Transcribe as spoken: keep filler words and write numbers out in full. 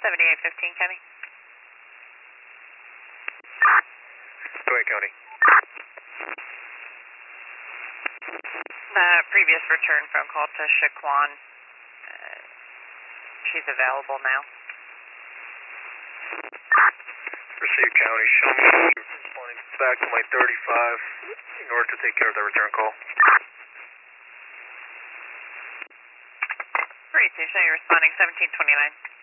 seventy-eight fifteen, County. Go ahead, County. Uh, previous return phone call to Shaquan. Uh, she's available now. Received, County. Show me responding back to my thirty-five in order to take care of the return call. Great, so you're responding seventeen twenty-nine.